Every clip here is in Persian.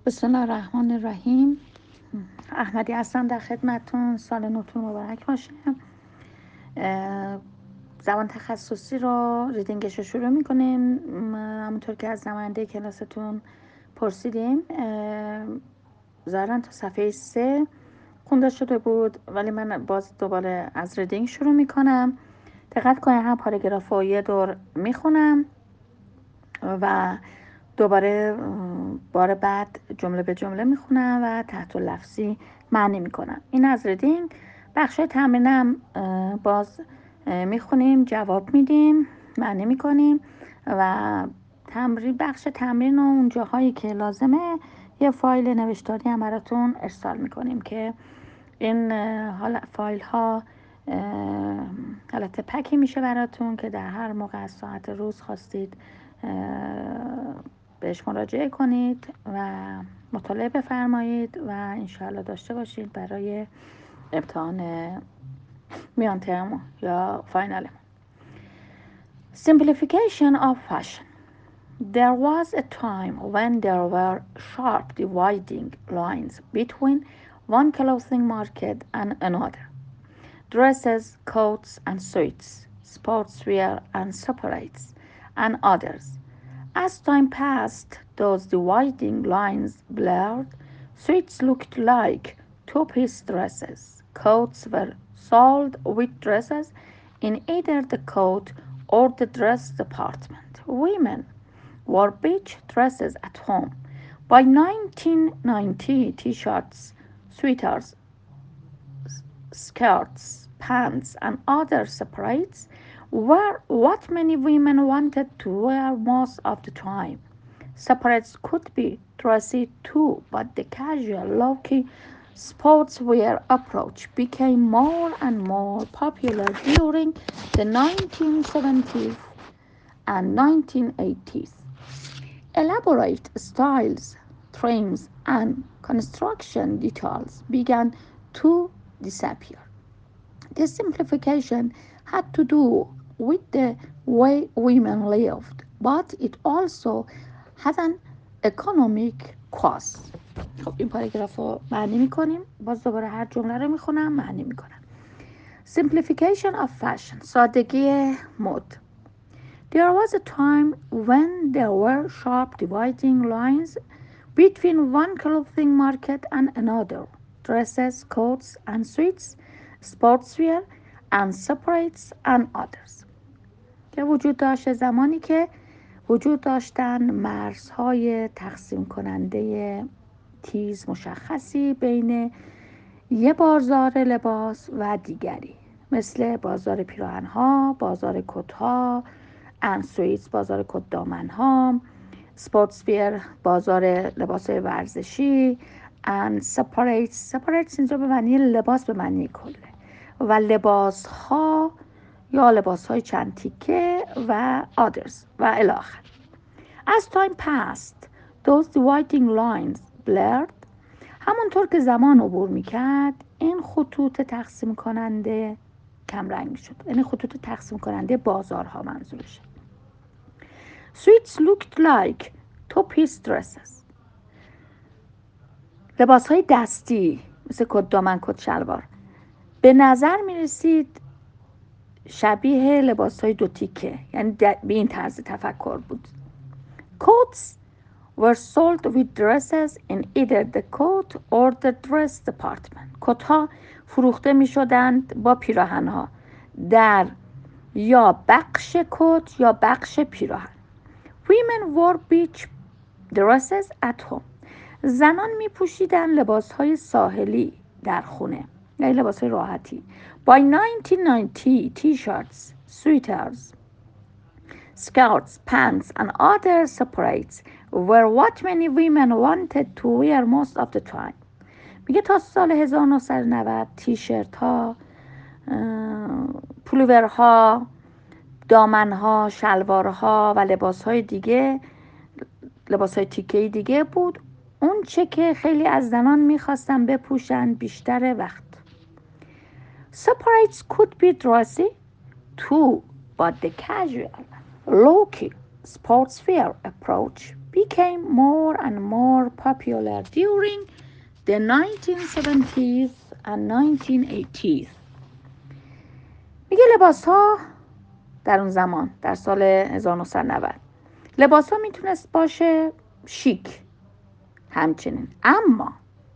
بسم الله الرحمن الرحیم. احمدی هستم در خدمتتون. سال نوتون مبارک باشه. زبان تخصصی رو ریدینگش رو شروع میکنیم. همونطور که از نماینده کلاستون پرسیدیم، ظاهرا تا صفحه 3 خونده شده بود، ولی من باز دوباره از ریدینگ شروع میکنم. دقت کنید، هم پاراگراف رو یه دور میخونم و دوباره بار بعد جمله به جمله میخونم و تحت لفظی معنی میکنم. این از ریدینگ. بخش تمرینم باز میخونیم، جواب میدیم، معنی میکنیم و بخش تمرین و اون جاهایی که لازمه یه فایل نوشتاری هم براتون ارسال میکنیم که این فایل ها حالت پکی میشه براتون که در هر موقع از ساعت روز خواستید بهش مراجعه کنید و مطالعه بفرمایید و انشاءالله داشته باشید برای امتحان میان ترم یا فاینال. Simplification of fashion. There was a time when there were sharp dividing lines between one clothing market and another. Dresses, coats and suits, sportswear and separates, and others. As time passed, those dividing lines blurred. Suits looked like two-piece dresses. Coats were sold with dresses in either the coat or the dress department. Women wore beach dresses at home. By 1990, t-shirts, sweaters, skirts, pants, and other separates were what many women wanted to wear most of the time. Separates could be dressy too, but the casual, low-key sportswear approach became more and more popular during the 1970s and 1980s. Elaborate styles, trims, and construction details began to disappear. This simplification had to do with the way women lived, but it also had an economic cost. خب این پاراگراف رو معنی میکنیم. باز دوباره هر جمله رو میخونم، معنی میکنم. Simplification of fashion. سادگی مد. There was a time when there were sharp dividing lines between one clothing market and another. Dresses, coats, and suits, sportswear, and separates and others. که وجود داشت زمانی که وجود داشتن مرزهای تقسیم کننده تیز مشخصی بین یه بازار لباس و دیگری، مثل بازار پیراهن‌ها، بازار کت‌ها، انسویتس بازار کت دامن‌ها، سپورتسویر بازار لباس ورزشی، and separates اینجا به معنی لباس، به معنی کله، و لباس ها یا لباس های چند تیکه و others و الاخر. As time passed, those dividing lines blurred. همونطور که زمان عبور میکرد این خطوط تقسیم کننده کم رنگ میشد. یعنی خطوط تقسیم کننده بازارها منظورشه. Suits looked like two-piece dresses. لباس های دستی مثل کت دامن، کت شلوار به نظر می رسید شبیه لباس های دو تیکه، یعنی به این طرز تفکر بود. Coats were sold with dresses in either the coat or the dress department. کت ها فروخته می شدند با پیراهن ها در یا بخش کت یا بخش پیراهن. Women wore beach dresses at home. زنان می پوشیدن لباس های ساحلی در خونه، یعنی لباس های راحتی. By 1990, t-shirts, sweaters, skirts, pants and other separates were what many women wanted to wear most of the time. میگه تا سال 1990 تیشرت ها، پولوورها، دامنها، شلوارها و لباسهای دیگه، لباسهای تیکه‌ای دیگه بود اون چه که خیلی از زنان میخواستن بپوشن بیشتر وقت. Separates could be dressy too, but the casual, low-key sportswear approach became more and more popular during the 1970s and 1980s. میگه لباس ها در اون زمان در سال 1990 لباس ها میتونست باشه شیک همچنین، اما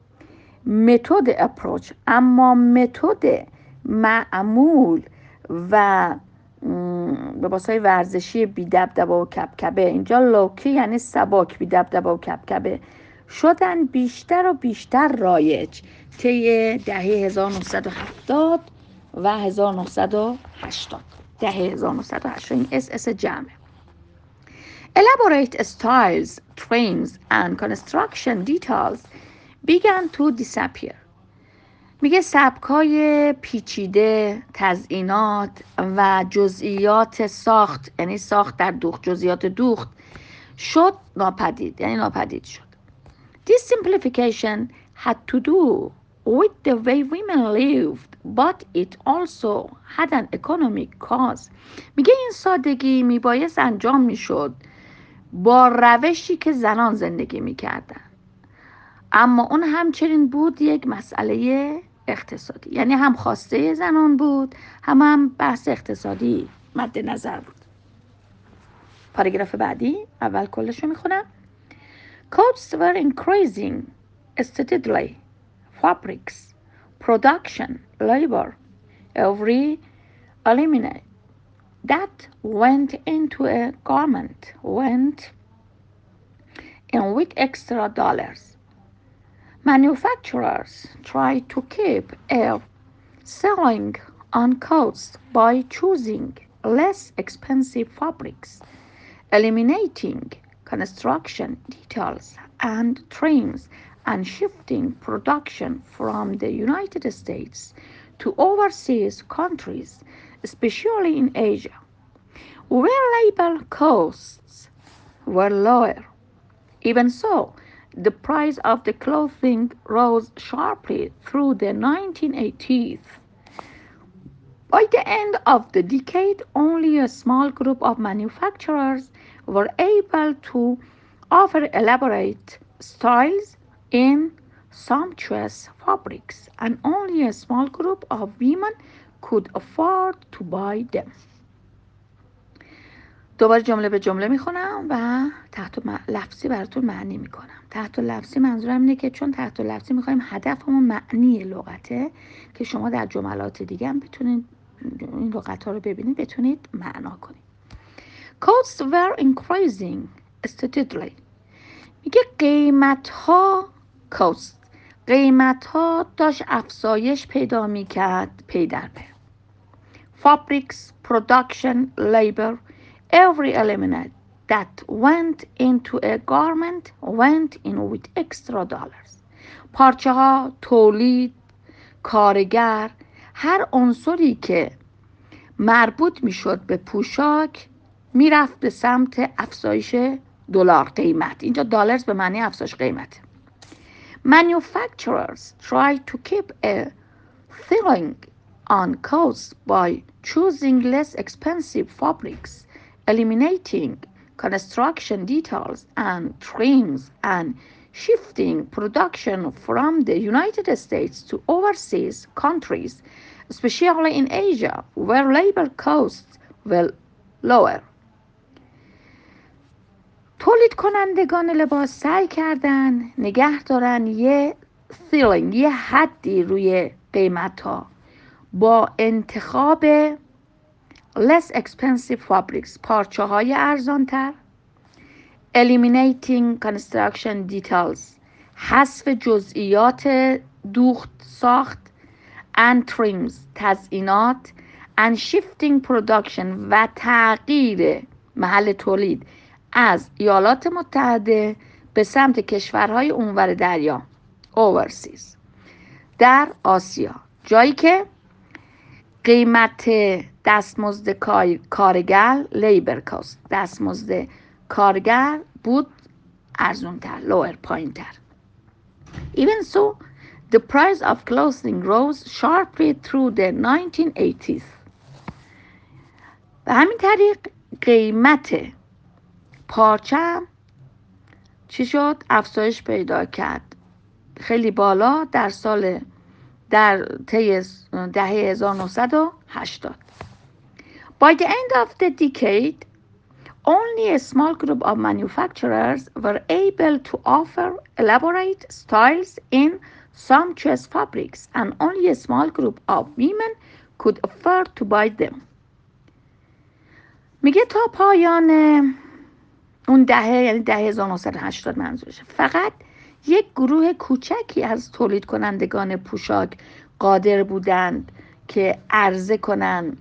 متد معمول و لباس‌های ورزشی بی دبدبه و کبکبه، اینجا لوکی یعنی سبک، بی دبدبه و کبکبه، شدن بیشتر و بیشتر رایج طی دهه 1970 و 1980. دهه 1980 این اس جمعه. Elaborate styles, trends and construction details began to disappear. میگه سبکای پیچیده، تزئینات و جزئیات ساخت، یعنی ساخت در دوخت، جزئیات دوخت شد ناپدید، یعنی ناپدید شد. This simplification had to do with the way women lived, but it also had an economic cause. میگه این سادگی میبایست انجام میشد با روشی که زنان زندگی میکردن، اما اون همچنین بود یک مسئله اقتصادی، یعنی هم خواسته زنان بود هم بحث اقتصادی مد نظر بود. پاراگراف بعدی، اول کلش رو میخونم. Costs were increasing steadily. Fabrics, production, labor, every element that went into a garment went in with extra dollars. Manufacturers tried to keep a selling on costs by choosing less expensive fabrics, eliminating construction details and trims, and shifting production from the United States to overseas countries, especially in Asia, where labor costs were lower. Even so, the price of the clothing rose sharply through the 1980s. By the end of the decade, only a small group of manufacturers were able to offer elaborate styles in sumptuous fabrics, and only a small group of women could afford to buy them. دوباره جمله به جمله میخونم و تحت لفظی براتون معنی میکنم. تحت لفظی منظورم اینه که چون تحت لفظی میخوایم هدفمون معنی لغته که شما در جملات دیگه هم بتونید این لغت ها رو ببینید، بتونید معنا کنید. Costs were increasing steadily. میگه قیمت ها داشت افزایش پیدا میکرد پی در پی. Fabrics, production, labor, every element that went into a garment went in with extra dollars. پارچه ها، تولید، کارگر، هر عنصری که مربوط میشد به پوشاک میرفت به سمت افزایش دلار قیمت. اینجا دلارز به معنی افزایش قیمت. Manufacturers tried to keep a ceiling on costs by choosing less expensive fabrics, eliminating construction details and trims, and shifting production from the United States to overseas countries, especially in Asia, where labor costs were lower. تولید کنندگان لباس سعی کردن نگه دارن یه سیلینگ، یه حدی روی قیمت ها با انتخاب less expensive fabrics، پارچه های ارزان تر، eliminating construction details، حذف جزئیات دوخت ساخت، and trims، تزئینات، and shifting production و تغییر محل تولید از ایالات متحده به سمت کشورهای اونور دریا overseas در آسیا، جایی که قیمت دستمزد کارگر لیبر کاست، دستمزد کارگر بود ارزونتر، lower، پایینتر. Even so, the price of clothing rose sharply through the 1980s. به همین طریق قیمت پارچه چی شد؟ افزایش پیدا کرد خیلی بالا در طی دهه 1980. By the end of the decade, only a small group of manufacturers were able to offer elaborate styles in sumptuous fabrics, and only a small group of women could afford to buy them. میگه تا پایان اون دهه، یعنی دهه 1980 منظورشه، فقط یک گروه کوچکی از تولید کنندگان پوشاک قادر بودند که عرضه کنن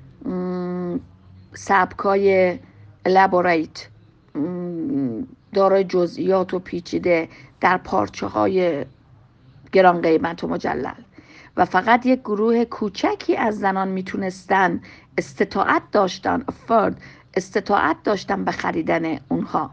سبکای الابوریت دارای جزئیات و پیچیده در پارچه های گران قیمت و مجلل، و فقط یک گروه کوچکی از زنان میتونستن استطاعت داشتن به خریدن اونها.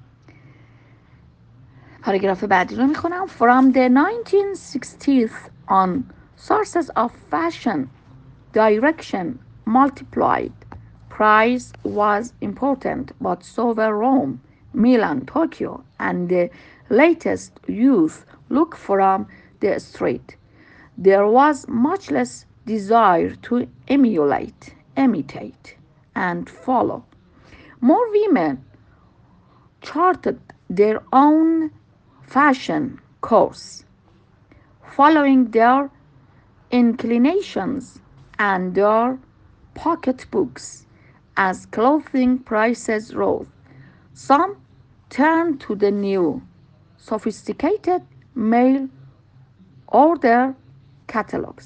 پاراگراف بعدی رو میخونم. From the 1960s on, sources of fashion direction multiplied. Price was important, but so were Rome, Milan, Tokyo, and the latest youth look from the street. There was much less desire to imitate, and follow. More women charted their own fashion course, following their inclinations and their pocketbooks as clothing prices rose. Some turned to the new, sophisticated mail order catalogs.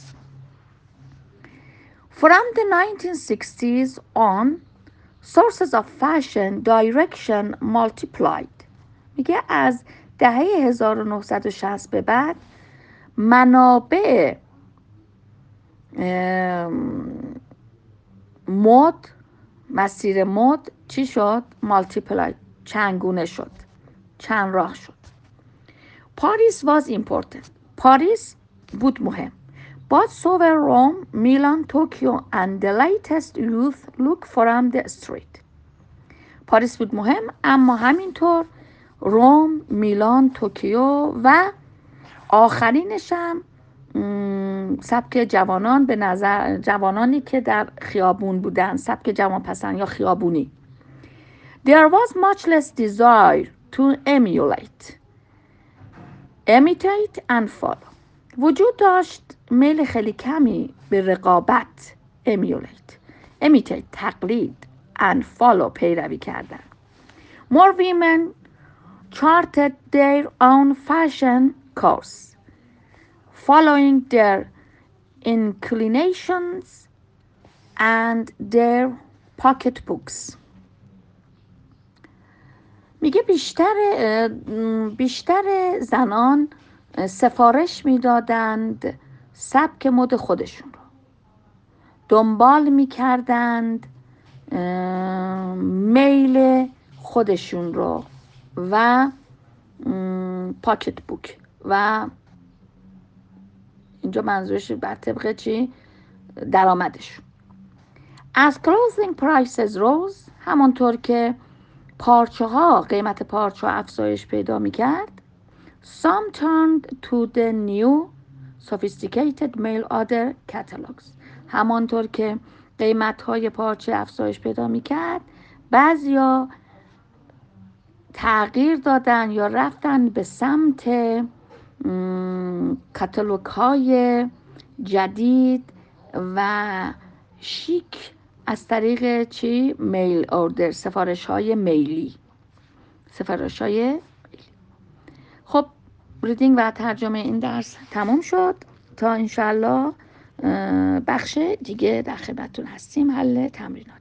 From the 1960s on, sources of fashion direction multiplied. میگه از دهه 1960 به بعد منابع مسیر مد چی شد؟ مالتیپلای، چندگونه شد، چند راه شد. پاریس was important. پاریس بود مهم. But so were Rome, Milan, Tokyo, and the latest youth look from the street. پاریس بود مهم، اما همینطور روم، میلان، توکیو و آخرینش هم سبک جوانان، به نظر جوانانی که در خیابون بودن، سبک جوان پسند یا خیابونی. There was much less desire to imitate and follow. وجود داشت میل خیلی کمی به رقابت، imitate تقلید، and follow پیروی کردن. More women charted their own fashion course, following their inclinations and their pocketbooks. میگه بیشتر زنان سفارش میدادند سبک مد خودشون رو، دنبال میکردند میل خودشون رو و پاکت بوک، و اینجا منظورش بر طبق چی؟ درآمدشون. As clothing prices rose، همانطور که قیمت پارچه ها افزایش پیدا میکرد. Some turned to the new sophisticated mail order catalogs. همانطور که قیمت های پارچه افزایش پیدا میکرد، بعضیا تغییر دادن یا رفتن به سمت کاتالوگ های جدید و شیک از طریق چی؟ میل اوردر، سفارش های میلی. خب ریدینگ و ترجمه این درس تموم شد. تا انشالله بخش دیگه در خدمتتون هستیم، حل تمرینات.